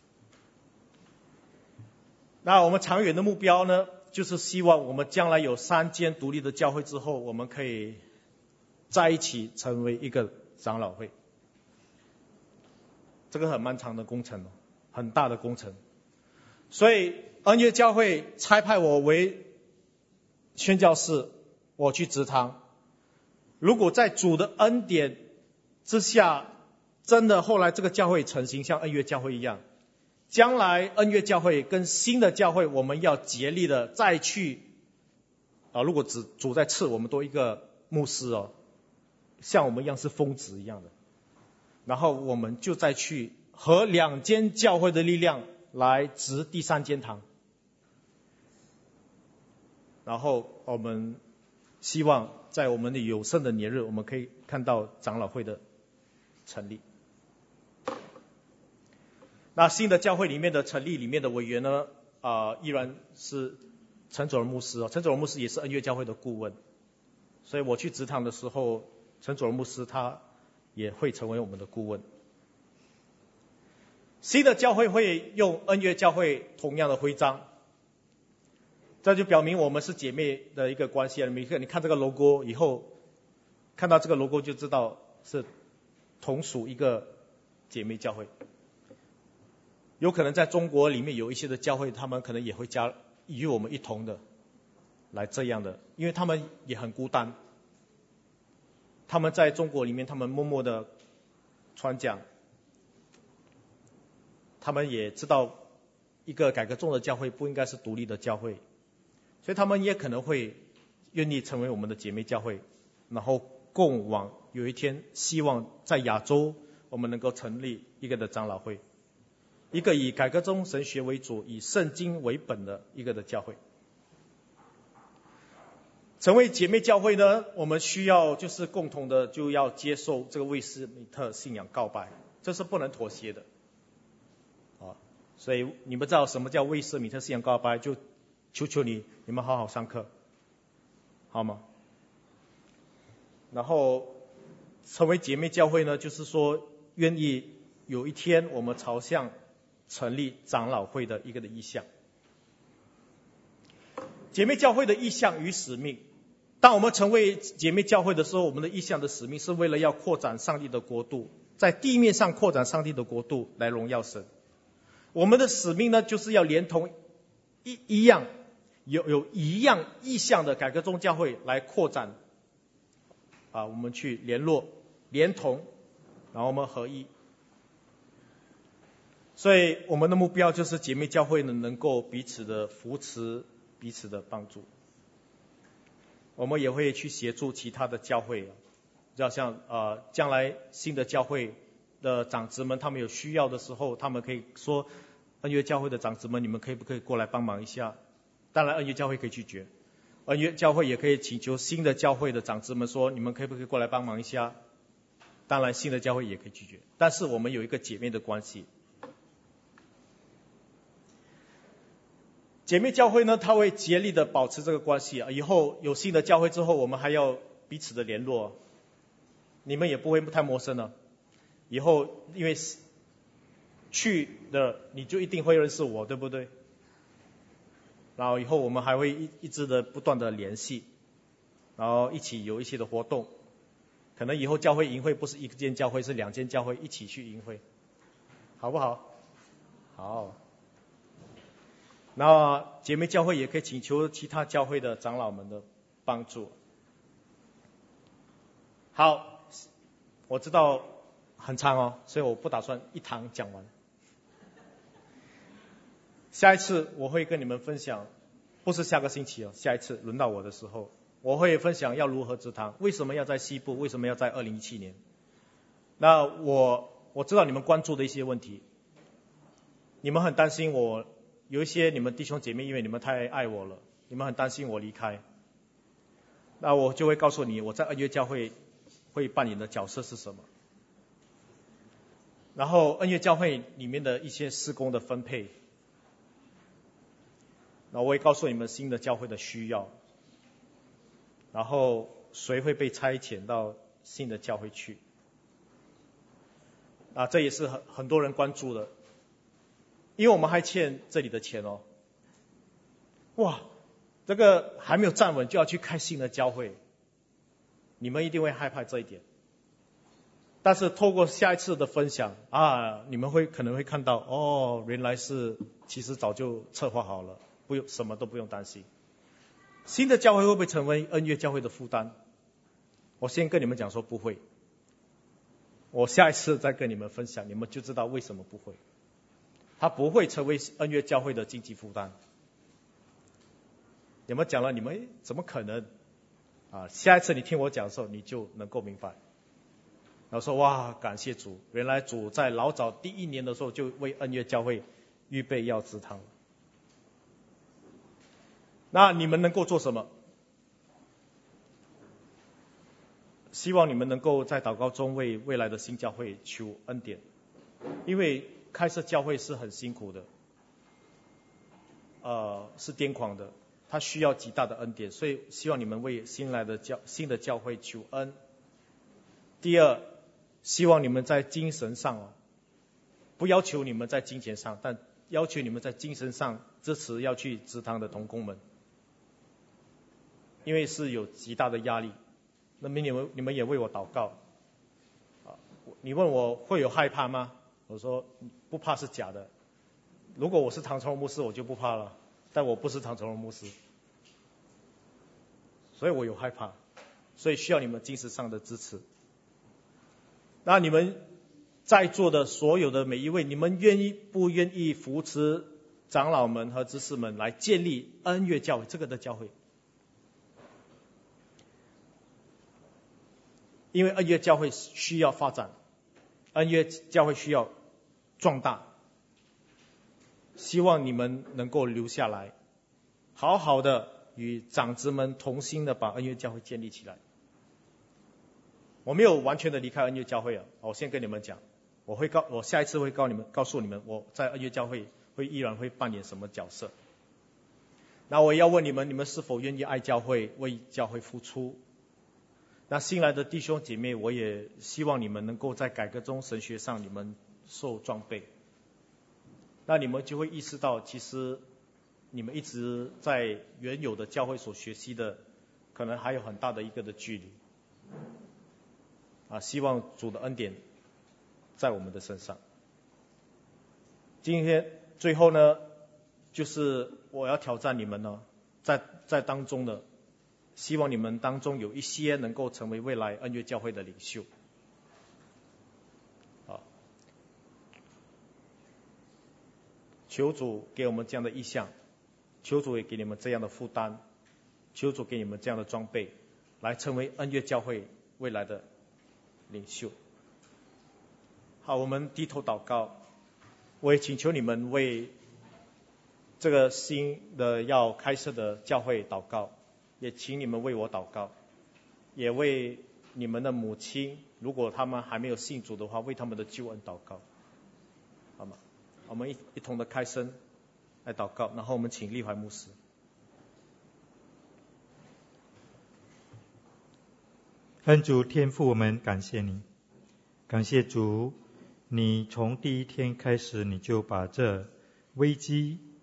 那我们长远的目标呢，就是希望我们将来有三间独立的教会之后，我们可以在一起成为一个长老会。这个很漫长的工程，很大的工程。所以恩约教会差派我为宣教士，我去植堂。如果在主的恩典之下，真的后来这个教会成型，像恩约教会一样，将来恩约教会跟新的教会，我们要竭力的再去啊，如果主主在赐我们多一个牧师哦，像我们一样是疯子一样的，然后我们就再去和两间教会的力量来植第三间堂，然后我们希望在我们的有生的年日，我们可以看到长老会的成立。那新的教会里面的成立里面的委员呢，啊、呃，依然是陈佐尔牧师哦，陈佐尔牧师也是恩约教会的顾问，所以我去植堂的时候，陈佐尔牧师他也会成为我们的顾问。新的教会会用恩约教会同样的徽章，这就表明我们是姐妹的一个关系了。你看，你看这个 logo 以后，看到这个 logo 就知道是同属一个姐妹教会。有可能在中国里面有一些的教会，他们可能也会加与我们一同的来这样的，因为他们也很孤单。他们在中国里面，他们默默的传讲，他们也知道一个改革中的教会不应该是独立的教会，所以他们也可能会愿意成为我们的姐妹教会，然后共往有一天希望在亚洲我们能够成立一个的长老会。一个以改革宗神学为主，以圣经为本的一个的教会。成为姐妹教会呢，我们需要就是共同的就要接受这个卫斯理特信仰告白，这是不能妥协的。啊，所以你们知道什么叫卫斯理特信仰告白，就求求你你们好好上课，好吗？然后成为姐妹教会呢，就是说愿意有一天我们朝向成立长老会的一个的意向。姐妹教会的意向与使命，当我们成为姐妹教会的时候，我们的意向的使命是为了要扩展上帝的国度，在地面上扩展上帝的国度来荣耀神。我们的使命呢，就是要连同一一样有有一样意向的改革宗教会来扩展啊，我们去联络连同，然后我们合一。所以我们的目标就是姐妹教会呢能够彼此的扶持，彼此的帮助。我们也会去协助其他的教会，就好像呃将来新的教会的长子们他们有需要的时候，他们可以说恩约教会的长子们，你们可以不可以过来帮忙一下？当然恩约教会可以拒绝，恩约教会也可以请求新的教会的长子们说，你们可以不可以过来帮忙一下？当然新的教会也可以拒绝，但是我们有一个姐妹的关系。姐妹教会呢，她会竭力的保持这个关系啊。以后有新的教会之后，我们还要彼此的联络，你们也不会太陌生了。以后因为去的你就一定会认识我，对不对？ 然后以后我们还会一一直的不断的联系，然后一起有一些的活动，可能以后教会营会不是一间教会，是两间教会一起去营会，好不好？好。那姐妹教会也可以请求其他教会的长老们的帮助。好，我知道很长哦，所以我不打算一堂讲完。下一次我会跟你们分享，不是下个星期哦，下一次轮到我的时候，我会分享要如何植堂，为什么要在西部，为什么要在二零一七年。那我我知道你们关注的一些问题，你们很担心我，有一些你们弟兄姐妹因为你们太爱我了，你们很担心我离开，那我就会告诉你我在恩约教会会扮演的角色是什么，然后恩约教会里面的一些事工的分配，那我会告诉你们新的教会的需要，然后谁会被差遣到新的教会去，啊，这也是很很多人关注的，因为我们还欠这里的钱哦。哇，这个还没有站稳就要去开新的教会，你们一定会害怕这一点。但是透过下一次的分享啊，你们会可能会看到，哦，原来是其实早就策划好了，不用什么都不用担心。新的教会会不会成为恩约教会的负担？我先跟你们讲说不会，我下一次再跟你们分享，你们就知道为什么不会。它不会成为恩约教会的经济负担。你们讲了，你们怎么可能？啊，下一次你听我讲的时候，你就能够明白。然后说哇，感谢主，原来主在老早第一年的时候就为恩约教会预备要植堂。那你们能够做什么？希望你们能够在祷告中为未来的新教会求恩典，因为开设教会是很辛苦的，呃，是癫狂的，它需要极大的恩典，所以希望你们为新来的教新的教会求恩。第二，希望你们在精神上哦，不要求你们在金钱上，但要求你们在精神上支持要去植堂的同工们，因为是有极大的压力。那么你们你们也为我祷告啊！你问我会有害怕吗？我说不怕是假的。如果我是唐崇荣牧师，我就不怕了，但我不是唐崇荣牧师，所以我有害怕，所以需要你们精神上的支持。那你们在座的所有的每一位，你们愿意不愿意扶持长老们和执事们来建立恩约教会这个的教会？因为恩约教会需要发展，恩约教会需要壮大，希望你们能够留下来，好好的与长子们同心的把恩约教会建立起来。我没有完全的离开恩约教会啊，我先跟你们讲，我会告我下一次会告你们告诉你们我在恩约教会会依然会扮演什么角色。那我也要问你们，你们是否愿意爱教会，为教会付出？那新来的弟兄姐妹，我也希望你们能够在改革中神学上你们受装备，那你们就会意识到，其实你们一直在原有的教会所学习的，可能还有很大的一个的距离。啊，希望主的恩典在我们的身上。今天最后呢，就是我要挑战你们呢，在在当中呢，希望你们当中有一些能够成为未来恩约教会的领袖。啊，求主给我们这样的意向，求主也给你们这样的负担，求主给你们这样的装备，来成为恩约教会未来的领袖。好，我们低头祷告，我也请求你们为这个新的要开设的教会祷告，也请你们为我祷告，也为你们的母亲，如果他们还没有信主的话，为他们的救恩祷告，好吗？我们一一同的开声来祷告，然后我们请立怀牧师。 恩主天父，我们感谢你，感谢主，你从第一天开始，你就把这危机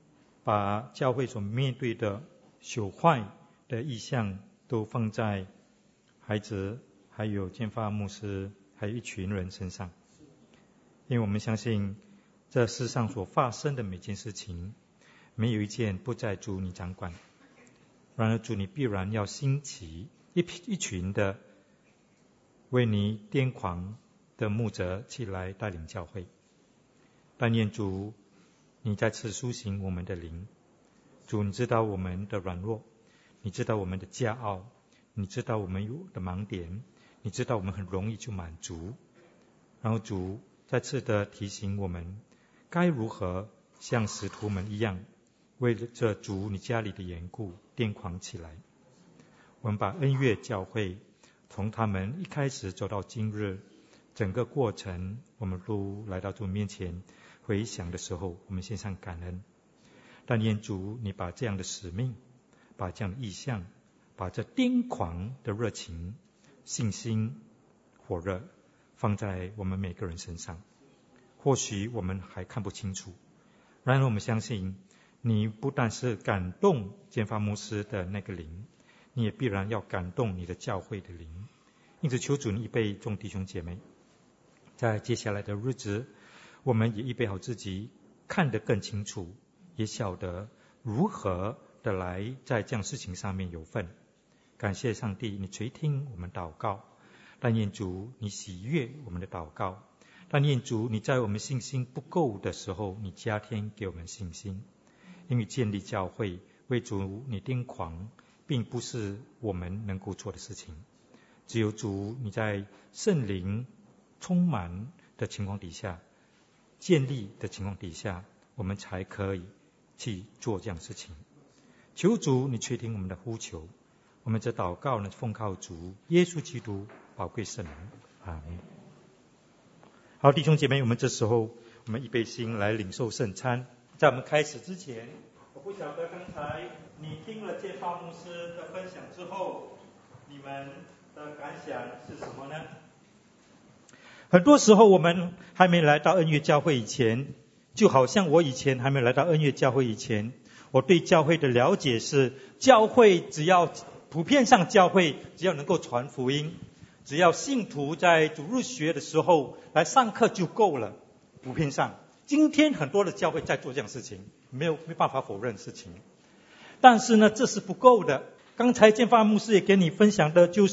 把教会所面对的朽坏的意象都放在孩子还有建发牧师还有一群人身上，因为我们相信这世上所发生的每件事情没有一件不在主你掌管，然而主你必然要兴起一一群的为你癫狂的牧者起来带领教会。但愿主你再次苏醒我们的灵，主你知道我们的软弱，你知道我们的骄傲，你知道我们有的盲点，你知道我们很容易就满足，然后主再次的提醒我们该如何像使徒们一样为着主你家里的缘故癫狂起来。我们把恩悦教会从他们一开始走到今日整个过程，我们都来到主面前回想的时候，我们献上感恩。但愿主你把这样的使命，把这样的意向，把这癫狂的热情、信心、火热放在我们每个人身上。或许我们还看不清楚，然而我们相信你不但是感动建发牧师的那个灵，你也必然要感动你的教会的灵。因此求主你预备众弟兄姐妹，在接下来的日子，我们也预备好自己，看得更清楚，也晓得如何的来在这样事情上面有份。感谢上帝，你垂听我们祷告，但愿主你喜悦我们的祷告，但愿主你在我们信心不够的时候，你加添给我们信心。因为建立教会为主你癫狂并不是我们能够做的事情，只有主你在圣灵充满的情况底下，建立的情况底下，我们才可以去做这样的事情。求主你垂听我们的呼求，我们这祷告呢奉靠主耶稣基督宝贵圣名，阿们。好，弟兄姐妹，我们这时候我们预备心来领受圣餐。在我们开始之前，我不晓得刚才你听了建发牧师的分享之后，你们的感想是什么呢？很多时候我们还没来到恩悦教会以前，就好像我以前还没来到恩悦教会以前，我对教会的了解是，教会只要普遍上教会只要能够传福音，只要信徒在主日学的时候来上课就够了。普遍上今天很多的教会在做这样的事情，没有没办法否认事情，但是呢这是不够的。刚才建发牧师也给你分享的就是，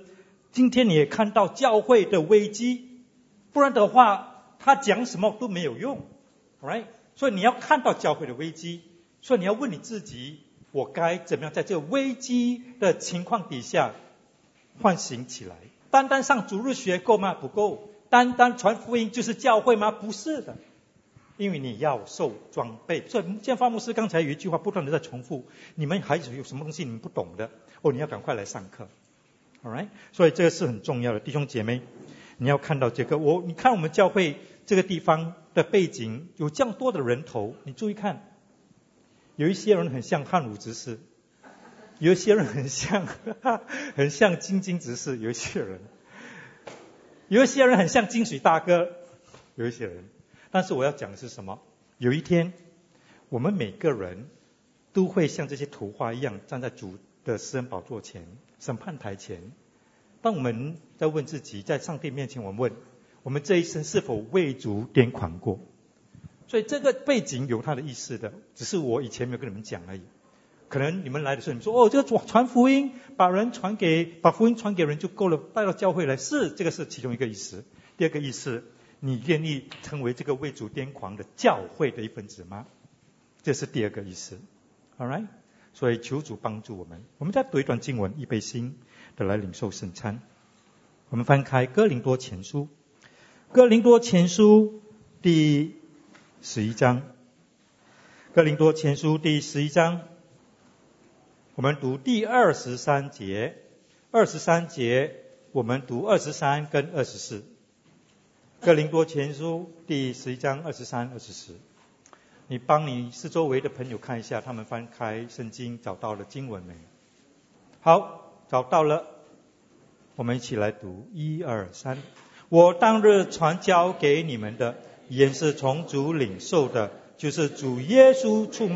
今天你也看到教会的危机，不然的话他讲什么都没有用， right？ 所以你要看到教会的危机，所以你要问你自己，我该怎么样在这个危机的情况底下唤醒起来。单单上主日学够吗？不够。单单传福音就是教会吗？不是的，因为你要受装备。所以建发牧师刚才有一句话不断的在重复，你们孩子有什么东西你们不懂的，哦，你要赶快来上课。 Alright？ 所以这个是很重要的，弟兄姐妹，你要看到这个。我你看我们教会这个地方的背景有这样多的人头，你注意看，有一些人很像汉武执事，有一些人很像很像金金执事，有一些人有一些人很像金水大哥，有一些人。但是我要讲的是什么？有一天我们每个人都会像这些图画一样站在主的施恩宝座前，审判台前。当我们在问自己，在上帝面前我们问，我们这一生是否为主癫狂过？所以这个背景有它的意思的，只是我以前没有跟你们讲而已。可能你们来的时候你们说，哦，这个传福音，把人传给把福音传给人就够了，带到教会来，是这个是其中一个意思。第二个意思，你愿意成为这个为主癫狂的教会的一份子吗？这是第二个意思。 Alright？ 所以求主帮助我们。我们再读一段经文，预备心的来领受圣餐。我们翻开哥林多前书，哥林多前书第十一章，哥林多前书第十一章，我们读第二十三节，二十三节我们读二十三跟二十四。哥林多前书第十一章二十三、二十四。你帮你四周围的朋友看一下，他们翻开圣经找到了经文没有？好，找到了，我们一起来读，一二三。我当日传教给你们的，原是从主领受的，就是主耶稣出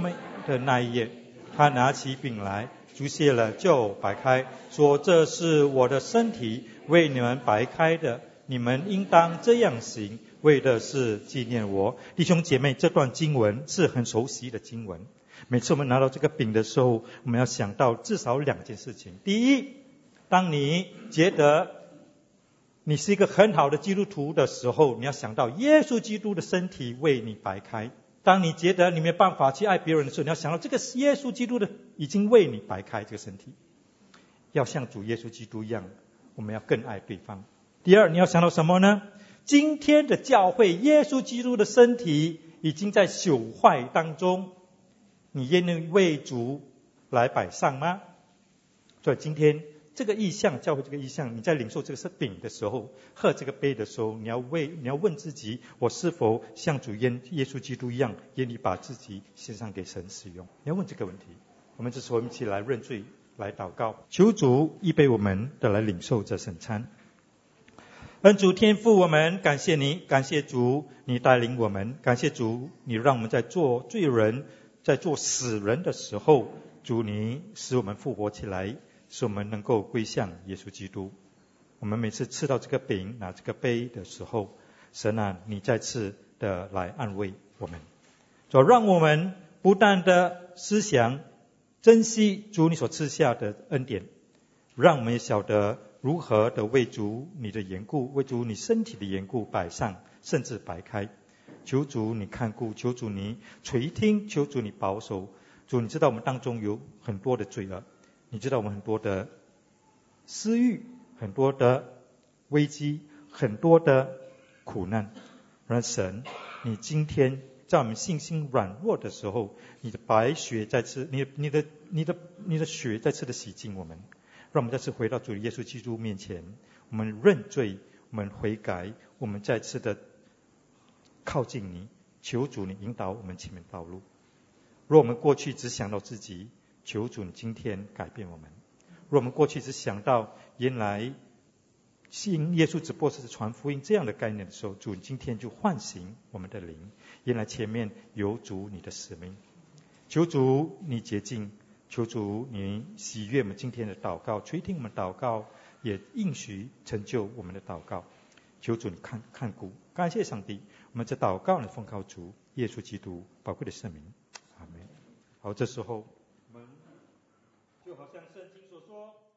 的那一夜，他拿起饼来，主谢了就摆开，说这是我的身体，为你们摆开的，你们应当这样行，为的是纪念我。弟兄姐妹，这段经文是很熟悉的经文，每次我们拿到这个饼的时候，我们要想到至少两件事情。第一，当你觉得你是一个很好的基督徒的时候，你要想到耶稣基督的身体为你摆开。当你觉得你没有办法去爱别人的时候，你要想到这个耶稣基督的已经为你摆开这个身体，要像主耶稣基督一样，我们要更爱对方。第二，你要想到什么呢？今天的教会，耶稣基督的身体已经在朽坏当中，你愿意为主来摆上吗？所以今天这个意象，教会这个意象，你在领受这个饼的时候，喝这个杯的时候，你要为你要问自己，我是否像主耶耶稣基督一样，愿意把自己献上给神使用？你要问这个问题。我们这时候我们一起来认罪，来祷告，求主预备我们的来领受这圣餐。恩主天父，我们感谢你，感谢主你带领我们，感谢主你让我们在做罪人，在做死人的时候，主你使我们复活起来，使我们能够归向耶稣基督。我们每次吃到这个饼，拿这个杯的时候，神啊，你再次的来安慰我们，主让我们不断的思想珍惜主你所赐下的恩典，让我们也晓得如何的为主你的缘故，为主你身体的缘故摆上，甚至摆开。求主你看顾，求主你垂听，求主你保守。主你知道我们当中有很多的罪恶，你知道我们很多的私欲，很多的危机，很多的苦难。然而神，你今天在我们信心软弱的时候，你的白血再次，你的你的你的你的血再次的洗净我们，让我们再次回到主耶稣基督面前，我们认罪，我们悔改，我们再次的靠近你，求主你引导我们前面道路。若我们过去只想到自己，求主你今天改变我们。若我们过去只想到原来信耶稣只不过是传福音这样的概念的时候，主你今天就唤醒我们的灵，原来前面有主你的使命。求主你洁净，求主你喜悦我们今天的祷告，垂听我们祷告，也应许成就我们的祷告。求主你看看顾，感谢上帝，我们这祷告呢奉靠主耶稣基督宝贵的圣名，阿们。好，这时候我们就好像圣经所说。